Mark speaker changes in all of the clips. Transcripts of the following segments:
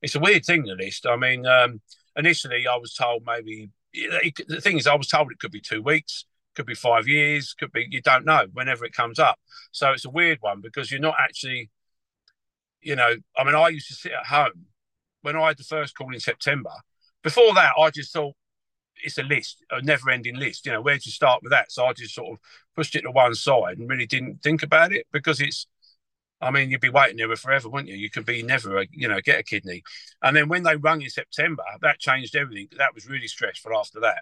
Speaker 1: it's a weird thing, the list. I mean, initially I was told maybe the thing is I was told it could be 2 weeks, could be 5 years, could be you don't know whenever it comes up. So it's a weird one because you're not actually, I mean, I used to sit at home when I had the first call in September. Before that, I just thought it's a list, a never-ending list. Where do you start with that? So I just sort of pushed it to one side and really didn't think about it because it's. I mean, you'd be waiting there forever, wouldn't you? You could be never, get a kidney. And then when they rung in September, that changed everything. That was really stressful after that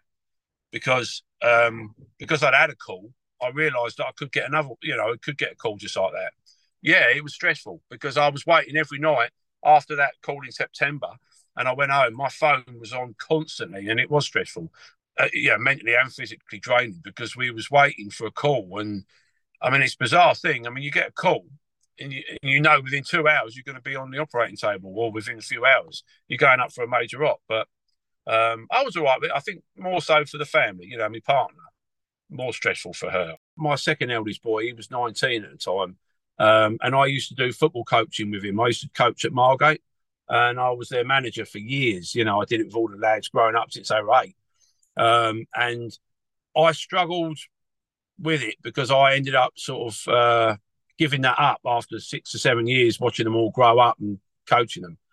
Speaker 1: because I'd had a call. I realised that I could get another, I could get a call just like that. Yeah, it was stressful because I was waiting every night after that call in September, and I went home. My phone was on constantly, and it was stressful. Mentally and physically draining because we was waiting for a call, and I mean it's a bizarre thing. I mean, you get a call, and you know within 2 hours you're going to be on the operating table, or within a few hours you're going up for a major op. But I was all right with it. I think more so for the family, my partner, more stressful for her. My second eldest boy, he was 19 at the time. And I used to do football coaching with him. I used to coach at Margate and I was their manager for years. I did it with all the lads growing up since they were 8. And I struggled with it because I ended up sort of giving that up after 6 or 7 years, watching them all grow up and coaching them.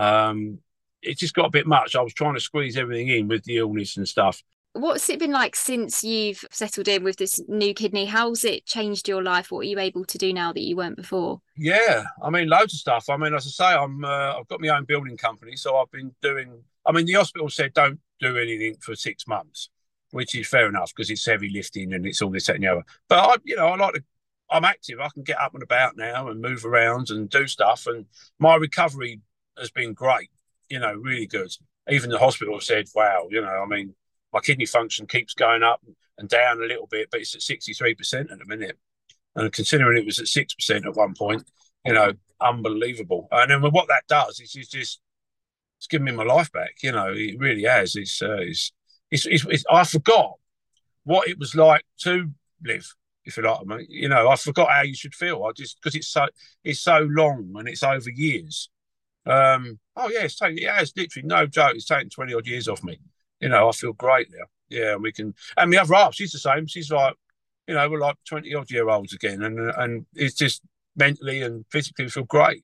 Speaker 1: It just got a bit much. I was trying to squeeze everything in with the illness and stuff.
Speaker 2: What's it been like since you've settled in with this new kidney? How's it changed your life? What are you able to do now that you weren't before?
Speaker 1: Yeah, I mean, loads of stuff. I mean, as I say, I've got my own building company, so I've been doing. I mean, the hospital said don't do anything for 6 months, which is fair enough because it's heavy lifting and it's all this, that, and the other. But I like to. I'm active. I can get up and about now and move around and do stuff. And my recovery has been great. Really good. Even the hospital said, "Wow." I mean, my kidney function keeps going up and down a little bit, but it's at 63% at the minute. And considering it was at 6% at one point, unbelievable. And then what that does is it's given me my life back. It really has. I forgot what it was like to live, if you like. I forgot how you should feel. I just because it's so long and it's over years. Oh yeah, it's literally no joke. It's taken 20 odd years off me. I feel great now. Yeah, and we can. And the other half, she's the same. She's like, we're like 20 odd year olds again, and it's just mentally and physically feel great.